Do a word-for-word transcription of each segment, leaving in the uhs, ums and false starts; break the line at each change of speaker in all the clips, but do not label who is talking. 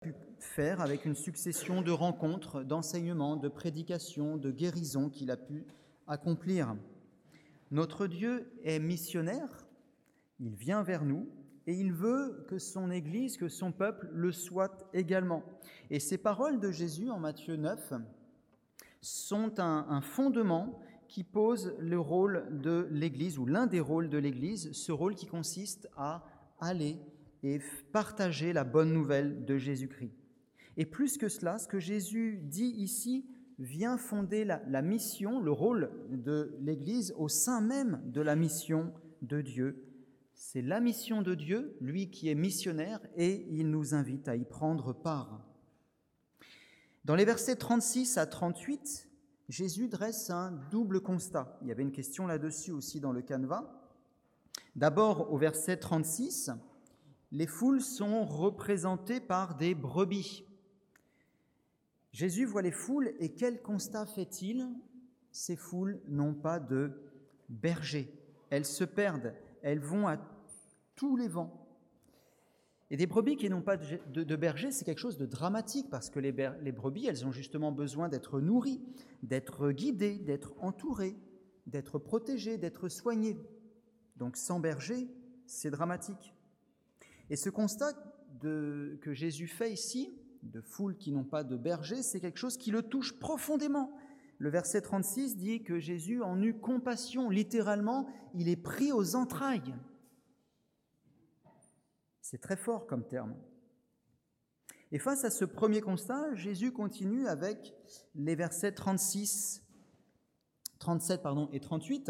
pu faire avec une succession de rencontres, d'enseignements, de prédications, de guérisons qu'il a pu accomplir. Notre Dieu est missionnaire, il vient vers nous et il veut que son Église, que son peuple le soit également. Et ces paroles de Jésus en Matthieu neuf sont un, un fondement qui pose le rôle de l'Église, ou l'un des rôles de l'Église, ce rôle qui consiste à aller et partager la bonne nouvelle de Jésus-Christ. Et plus que cela, ce que Jésus dit ici vient fonder la, la mission, le rôle de l'Église au sein même de la mission de Dieu. C'est la mission de Dieu, lui qui est missionnaire, et il nous invite à y prendre part. Dans les versets trente-six à trente-huit, Jésus dresse un double constat. Il y avait une question là-dessus aussi dans le canevas. D'abord, au verset trente-six, les foules sont représentées par des brebis. Jésus voit les foules et quel constat fait-il ? Ces foules n'ont pas de berger. Elles se perdent, elles vont à tous les vents. Et des brebis qui n'ont pas de, de, de berger, c'est quelque chose de dramatique parce que les, ber, les brebis, elles ont justement besoin d'être nourries, d'être guidées, d'être entourées, d'être protégées, d'être soignées. Donc sans berger, c'est dramatique. Et ce constat de, que Jésus fait ici, de foules qui n'ont pas de berger, c'est quelque chose qui le touche profondément. Le verset trente-six dit que Jésus en eut compassion, littéralement, il est pris aux entrailles. C'est très fort comme terme. Et face à ce premier constat, Jésus continue avec les versets trente-six, trente-sept pardon, et trente-huit,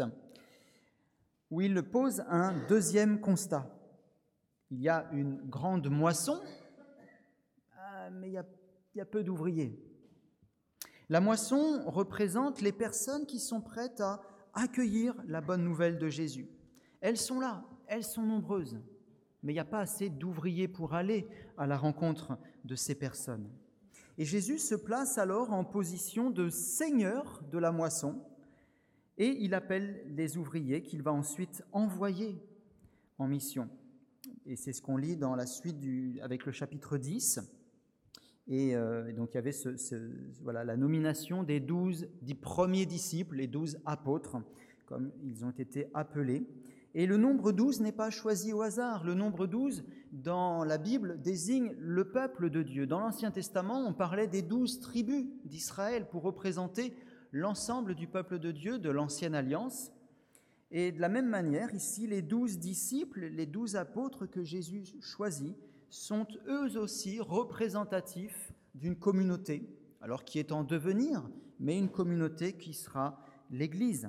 où il pose un deuxième constat. Il y a une grande moisson, mais il y a, il y a peu d'ouvriers. La moisson représente les personnes qui sont prêtes à accueillir la bonne nouvelle de Jésus. Elles sont là, elles sont nombreuses, mais il n'y a pas assez d'ouvriers pour aller à la rencontre de ces personnes. Et Jésus se place alors en position de seigneur de la moisson et il appelle les ouvriers qu'il va ensuite envoyer en mission. Et c'est ce qu'on lit dans la suite du, avec le chapitre dix. Et, euh, et donc il y avait ce, ce, voilà, la nomination des douze des premiers disciples, les douze apôtres, comme ils ont été appelés. Et le nombre douze n'est pas choisi au hasard. Le nombre douze, dans la Bible, désigne le peuple de Dieu. Dans l'Ancien Testament, on parlait des douze tribus d'Israël pour représenter l'ensemble du peuple de Dieu de l'Ancienne Alliance. Et de la même manière, ici, les douze disciples, les douze apôtres que Jésus choisit, sont eux aussi représentatifs d'une communauté, alors qui est en devenir, mais une communauté qui sera l'Église.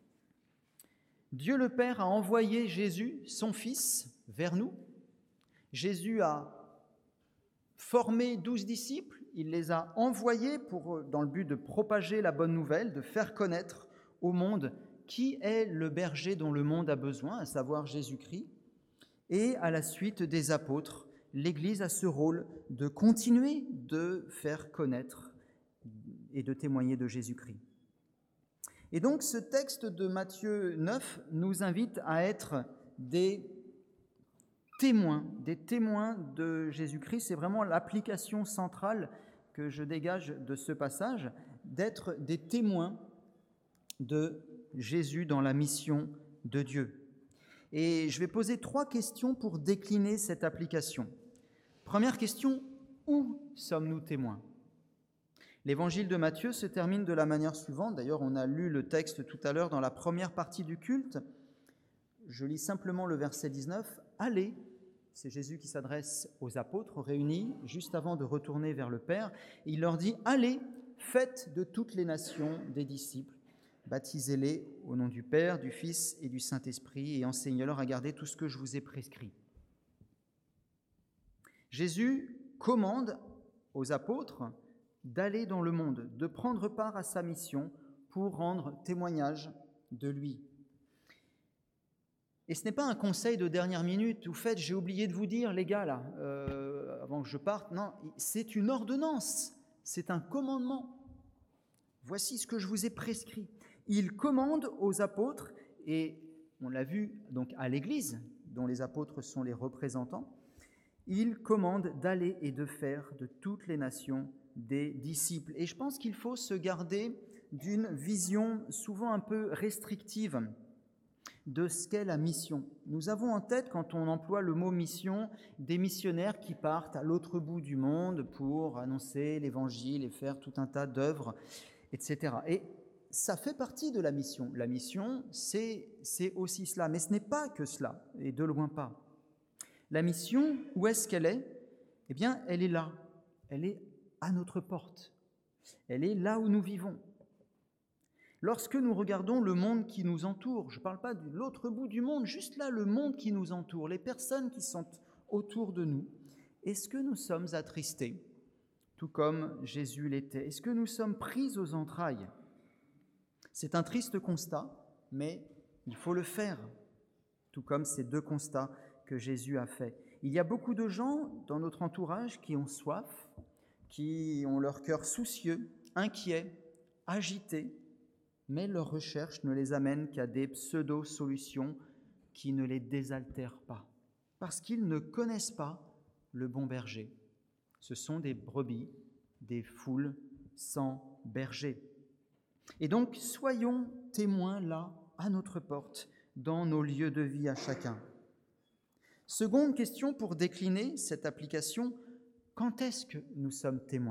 Dieu le Père a envoyé Jésus, son Fils, vers nous. Jésus a formé douze disciples, il les a envoyés pour, dans le but de propager la bonne nouvelle, de faire connaître au monde qui est le berger dont le monde a besoin, à savoir Jésus-Christ. Et à la suite des apôtres, l'Église a ce rôle de continuer de faire connaître et de témoigner de Jésus-Christ. Et donc ce texte de Matthieu neuf nous invite à être des témoins, des témoins de Jésus-Christ. C'est vraiment l'application centrale que je dégage de ce passage, d'être des témoins de Jésus dans la mission de Dieu. Et je vais poser trois questions pour décliner cette application. Première question, où sommes-nous témoins ? L'évangile de Matthieu se termine de la manière suivante. D'ailleurs, on a lu le texte tout à l'heure dans la première partie du culte. Je lis simplement le verset dix-neuf. « Allez », c'est Jésus qui s'adresse aux apôtres réunis juste avant de retourner vers le Père. Et il leur dit « Allez, faites de toutes les nations des disciples. Baptisez-les au nom du Père, du Fils et du Saint-Esprit et enseignez-leur à garder tout ce que je vous ai prescrit. » Jésus commande aux apôtres d'aller dans le monde, de prendre part à sa mission pour rendre témoignage de lui. Et ce n'est pas un conseil de dernière minute, ou fait, j'ai oublié de vous dire, les gars, là, euh, avant que je parte. Non, c'est une ordonnance, c'est un commandement. Voici ce que je vous ai prescrit. Il commande aux apôtres, et on l'a vu donc à l'Église, dont les apôtres sont les représentants, il commande d'aller et de faire de toutes les nations des disciples. Et je pense qu'il faut se garder d'une vision souvent un peu restrictive de ce qu'est la mission. Nous avons en tête, quand on emploie le mot mission, des missionnaires qui partent à l'autre bout du monde pour annoncer l'évangile et faire tout un tas d'œuvres, et cetera. Et ça fait partie de la mission. La mission, c'est, c'est aussi cela, mais ce n'est pas que cela, et de loin pas. La mission, où est-ce qu'elle est ? Eh bien, elle est là, elle est à notre porte, elle est là où nous vivons. Lorsque nous regardons le monde qui nous entoure, je ne parle pas de l'autre bout du monde, juste là, le monde qui nous entoure, les personnes qui sont autour de nous, est-ce que nous sommes attristés, tout comme Jésus l'était ? Est-ce que nous sommes pris aux entrailles ? C'est un triste constat, mais il faut le faire, tout comme ces deux constats que Jésus a faits. Il y a beaucoup de gens dans notre entourage qui ont soif, qui ont leur cœur soucieux, inquiet, agité, mais leurs recherches ne les amènent qu'à des pseudo-solutions qui ne les désaltèrent pas, parce qu'ils ne connaissent pas le bon berger. Ce sont des brebis, des foules sans berger. Et donc, soyons témoins là, à notre porte, dans nos lieux de vie à chacun. Seconde question pour décliner cette application, quand est-ce que nous sommes témoins ?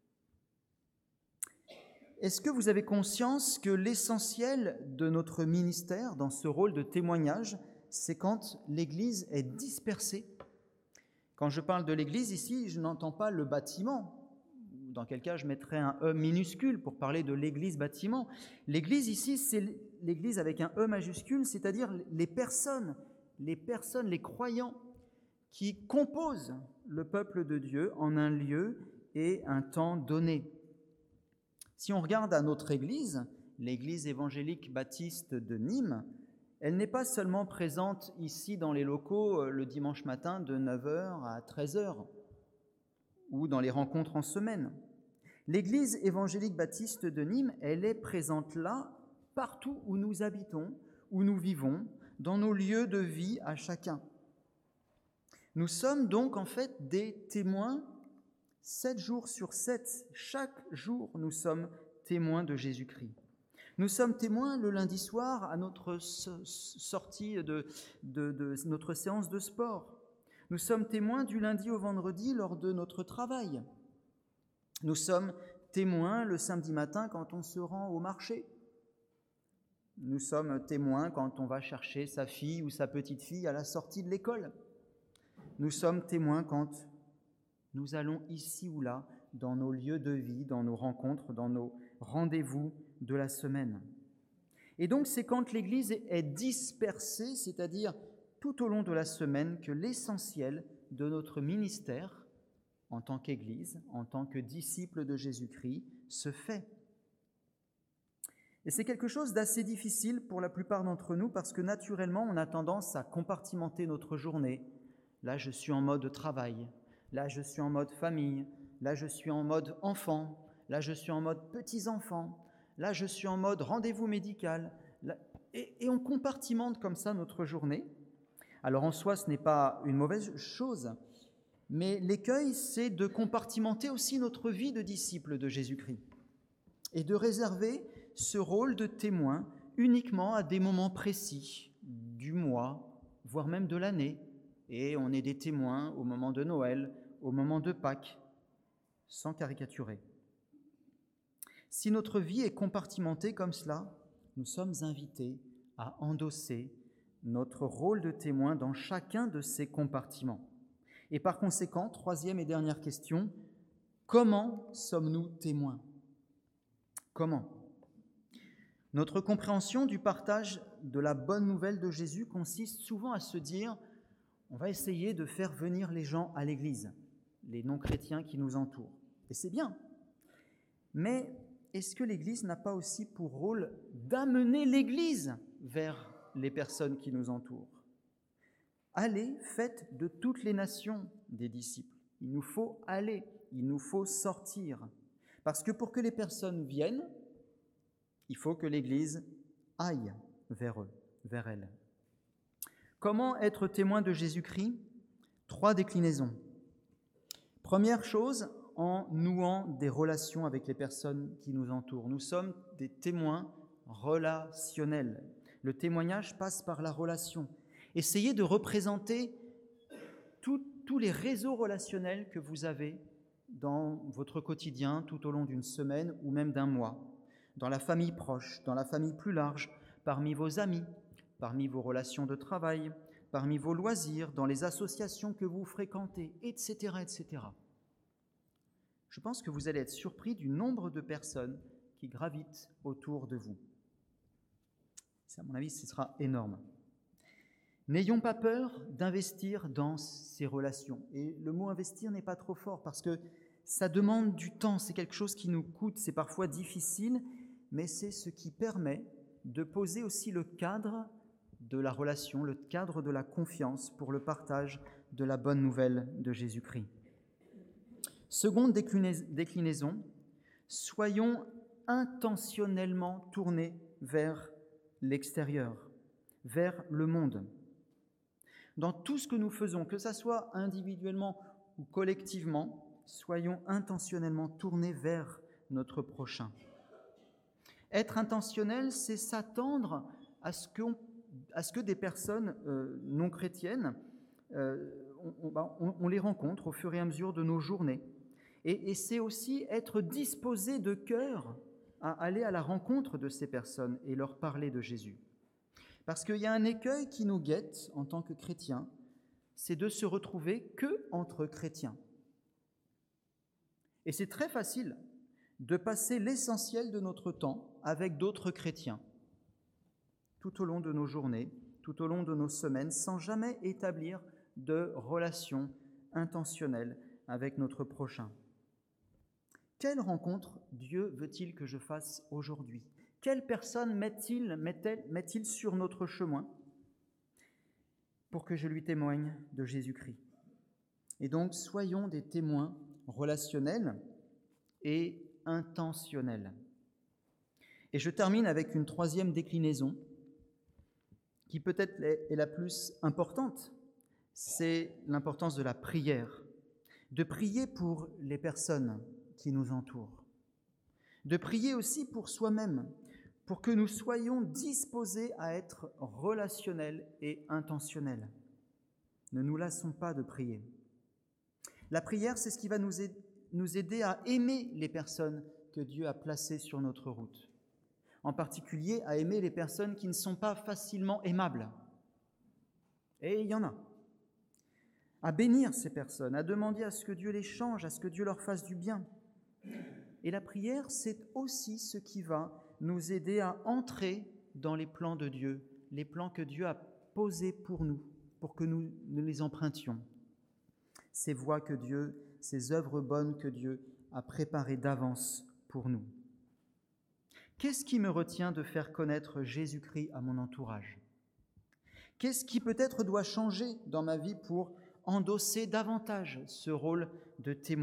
Est-ce que vous avez conscience que l'essentiel de notre ministère, dans ce rôle de témoignage, c'est quand l'Église est dispersée ? Quand je parle de l'Église ici, je n'entends pas le bâtiment. Dans quel cas, je mettrais un E minuscule pour parler de l'Église bâtiment. L'Église ici, c'est l'Église avec un E majuscule, c'est-à-dire les personnes, les personnes, les croyants qui composent le peuple de Dieu en un lieu et un temps donné. Si on regarde à notre Église, l'Église évangélique baptiste de Nîmes, elle n'est pas seulement présente ici dans les locaux le dimanche matin de neuf heures à treize heures ou dans les rencontres en semaine. L'Église évangélique baptiste de Nîmes, elle est présente là, partout où nous habitons, où nous vivons, dans nos lieux de vie à chacun. Nous sommes donc en fait des témoins sept jours sur sept. Chaque jour, nous sommes témoins de Jésus-Christ. Nous sommes témoins le lundi soir à notre sortie de, de, de notre séance de sport. Nous sommes témoins du lundi au vendredi lors de notre travail. Nous sommes témoins le samedi matin quand on se rend au marché. Nous sommes témoins quand on va chercher sa fille ou sa petite-fille à la sortie de l'école. Nous sommes témoins quand nous allons ici ou là dans nos lieux de vie, dans nos rencontres, dans nos rendez-vous de la semaine. Et donc c'est quand l'Église est dispersée, c'est-à-dire tout au long de la semaine, que l'essentiel de notre ministère en tant qu'Église, en tant que disciples de Jésus-Christ, se fait. Et c'est quelque chose d'assez difficile pour la plupart d'entre nous parce que naturellement, on a tendance à compartimenter notre journée. Là, je suis en mode travail. Là, je suis en mode famille. Là, je suis en mode enfant. Là, je suis en mode petits-enfants. Là, je suis en mode rendez-vous médical. Là, et, et on compartimente comme ça notre journée. Alors, en soi, ce n'est pas une mauvaise chose, mais l'écueil, c'est de compartimenter aussi notre vie de disciples de Jésus-Christ et de réserver ce rôle de témoin uniquement à des moments précis du mois, voire même de l'année. Et on est des témoins au moment de Noël, au moment de Pâques, sans caricaturer. Si notre vie est compartimentée comme cela, nous sommes invités à endosser notre rôle de témoin dans chacun de ces compartiments. Et par conséquent, troisième et dernière question, comment sommes-nous témoins ? Comment ? Notre compréhension du partage de la bonne nouvelle de Jésus consiste souvent à se dire « on va essayer de faire venir les gens à l'Église, les non-chrétiens qui nous entourent ». Et c'est bien. Mais est-ce que l'Église n'a pas aussi pour rôle d'amener l'Église vers les personnes qui nous entourent ? Allez, faites de toutes les nations des disciples. Il nous faut aller, il nous faut sortir. Parce que pour que les personnes viennent, il faut que l'Église aille vers eux, vers elles. Comment être témoin de Jésus-Christ ? Trois déclinaisons. Première chose, en nouant des relations avec les personnes qui nous entourent. Nous sommes des témoins relationnels. Le témoignage passe par la relation. Essayez de représenter tout, tous les réseaux relationnels que vous avez dans votre quotidien tout au long d'une semaine ou même d'un mois, dans la famille proche, dans la famille plus large, parmi vos amis, parmi vos relations de travail, parmi vos loisirs, dans les associations que vous fréquentez, et cetera, et cetera. Je pense que vous allez être surpris du nombre de personnes qui gravitent autour de vous. À mon avis, ce sera énorme. N'ayons pas peur d'investir dans ces relations. Et le mot « investir » n'est pas trop fort parce que ça demande du temps, c'est quelque chose qui nous coûte, c'est parfois difficile, mais c'est ce qui permet de poser aussi le cadre de la relation, le cadre de la confiance pour le partage de la bonne nouvelle de Jésus-Christ. Seconde déclinaison, soyons intentionnellement tournés vers l'extérieur, vers le monde. Dans tout ce que nous faisons, que ce soit individuellement ou collectivement, soyons intentionnellement tournés vers notre prochain. Être intentionnel, c'est s'attendre à ce, qu'on, à ce que des personnes euh, non chrétiennes, euh, on, on, on les rencontre au fur et à mesure de nos journées. Et, et c'est aussi être disposé de cœur à aller à la rencontre de ces personnes et leur parler de Jésus. Parce qu'il y a un écueil qui nous guette en tant que chrétiens, c'est de se retrouver que entre chrétiens. Et c'est très facile de passer l'essentiel de notre temps avec d'autres chrétiens, tout au long de nos journées, tout au long de nos semaines, sans jamais établir de relation intentionnelle avec notre prochain. Quelle rencontre Dieu veut-il que je fasse aujourd'hui ? Quelle personne met-il, met-elle, met-il sur notre chemin pour que je lui témoigne de Jésus-Christ ? Et donc, soyons des témoins relationnels et intentionnels. Et je termine avec une troisième déclinaison qui peut-être est la plus importante, c'est l'importance de la prière, de prier pour les personnes qui nous entourent, de prier aussi pour soi-même, pour que nous soyons disposés à être relationnels et intentionnels. Ne nous lassons pas de prier. La prière, c'est ce qui va nous aider à aimer les personnes que Dieu a placées sur notre route. En particulier, à aimer les personnes qui ne sont pas facilement aimables. Et il y en a. À bénir ces personnes, à demander à ce que Dieu les change, à ce que Dieu leur fasse du bien. Et la prière, c'est aussi ce qui va nous aider à entrer dans les plans de Dieu, les plans que Dieu a posés pour nous, pour que nous, nous les empruntions. Ces voies que Dieu, ces œuvres bonnes que Dieu a préparées d'avance pour nous. Qu'est-ce qui me retient de faire connaître Jésus-Christ à mon entourage ? Qu'est-ce qui peut-être doit changer dans ma vie pour endosser davantage ce rôle de témoin ?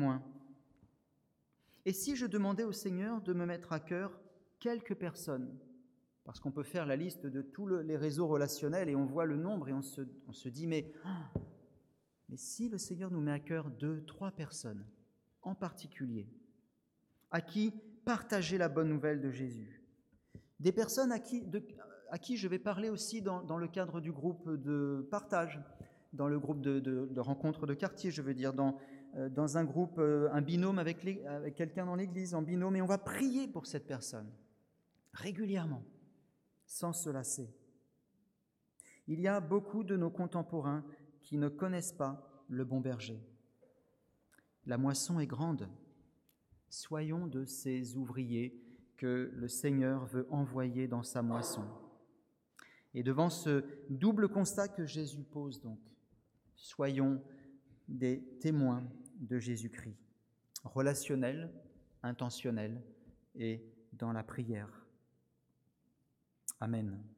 Et si je demandais au Seigneur de me mettre à cœur quelques personnes, parce qu'on peut faire la liste de tous le, les réseaux relationnels et on voit le nombre et on se, on se dit, mais, oh, mais si le Seigneur nous met à cœur deux, trois personnes en particulier, à qui partager la bonne nouvelle de Jésus, des personnes à qui, de, à qui je vais parler aussi dans, dans le cadre du groupe de partage, dans le groupe de, de, de rencontres de quartier, je veux dire, dans, euh, dans un groupe, euh, un binôme avec, les, avec quelqu'un dans l'église, en binôme, et on va prier pour cette personne, régulièrement, sans se lasser. Il y a beaucoup de nos contemporains qui ne connaissent pas le bon berger. La moisson est grande. Soyons de ces ouvriers que le Seigneur veut envoyer dans sa moisson. Et devant ce double constat que Jésus pose donc, soyons des témoins de Jésus-Christ, relationnels, intentionnels et dans la prière. Amen.